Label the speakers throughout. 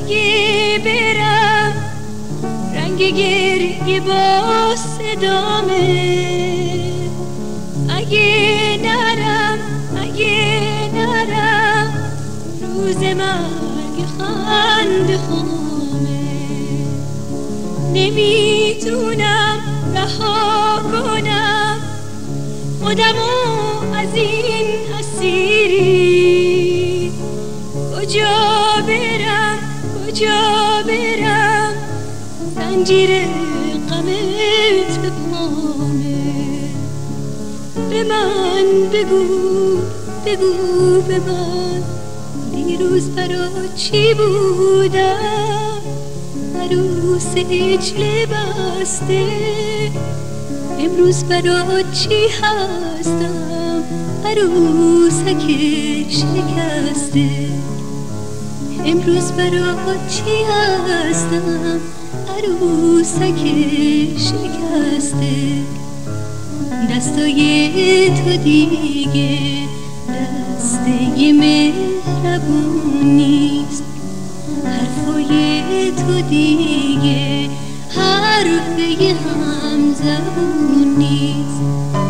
Speaker 1: اگه برم رنگ گریه با صدامه، اگه نرم روز مرگ خنده خامه. نمیتونم رها کنم خودمو از این اسیری، کجا برم زنجیر غمت به پامه. به من بگو به من دیروز برا چی بودم؟ عروس عجل بسته امروز برا چی هستم؟ عروسک شکسته امروز برا چی هستم؟ عروسک شکسته. دستای تو دیگه دسته مهربون نیست، حرفای تو دیگه حرفه همزبون نیست.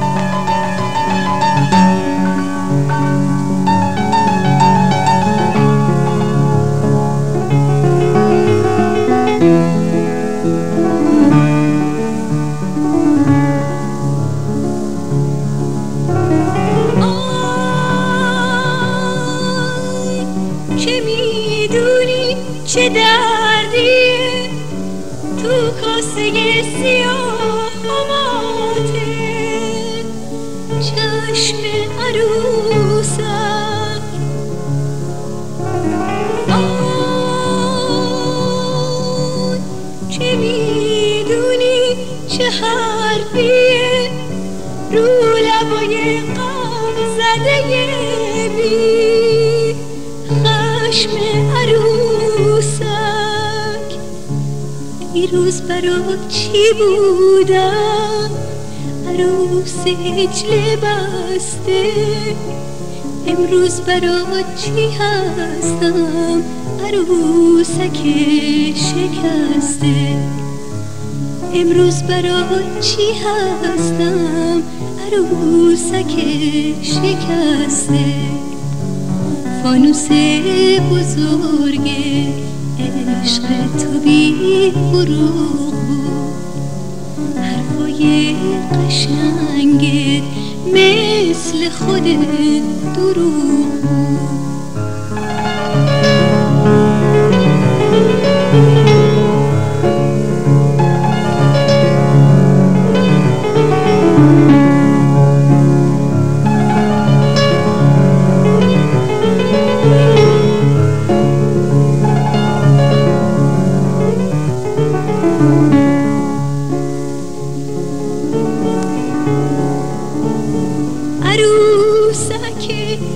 Speaker 1: چه میدونی چه دردیه تو کاسه سیاه ماته؟ چشم عروسک چه میدونی چه حرفیه رو لبای غم زده بی خشم عروسک. دیروز برا چی بودم؟ عروس عجل بسته امروز برا چی هستم؟ عروسک شکسته امروز برا چی هستم؟ عروسک شکسته. فانوس بزرگ عشق تو بی فروغ بود، حرفای قشنگت مثل خود دروغ بود. عروسک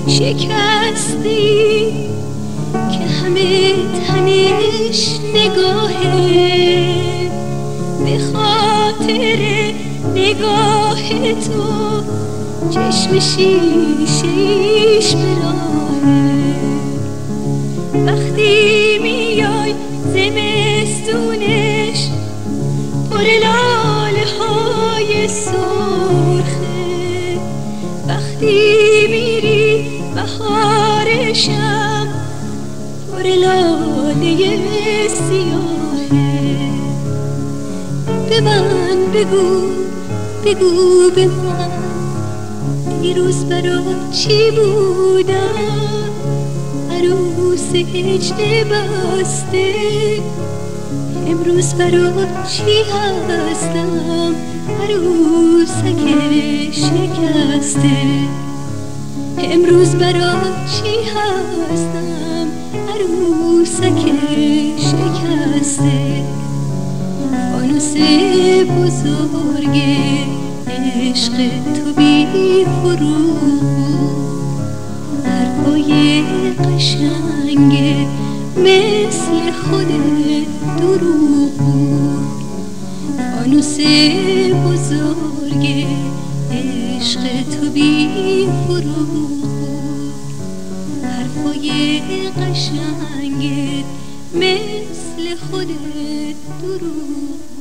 Speaker 1: شکستی که همه تنش نگاهه، به خاطر نگاه تو چشم شیشه‌ایش به راهه. وقتی میای زمستونش پر لاله های سرخه، وقتی میری بهارشم پر لاله سیاهه. به من بگو به من دیروز برا چی بودم؟ عروس عجل بسته امروز برا چی هستم؟ عروسک شکسته امروز برا چی هستم؟ عروسک شکسته. فانوس بزرگ عشق تو بی فروغ، حرفای قشنگ مثل خود دروغ بود. فانوس بزرگ عشق تو بی فروغ، حرفای قشنگت خودت دروغ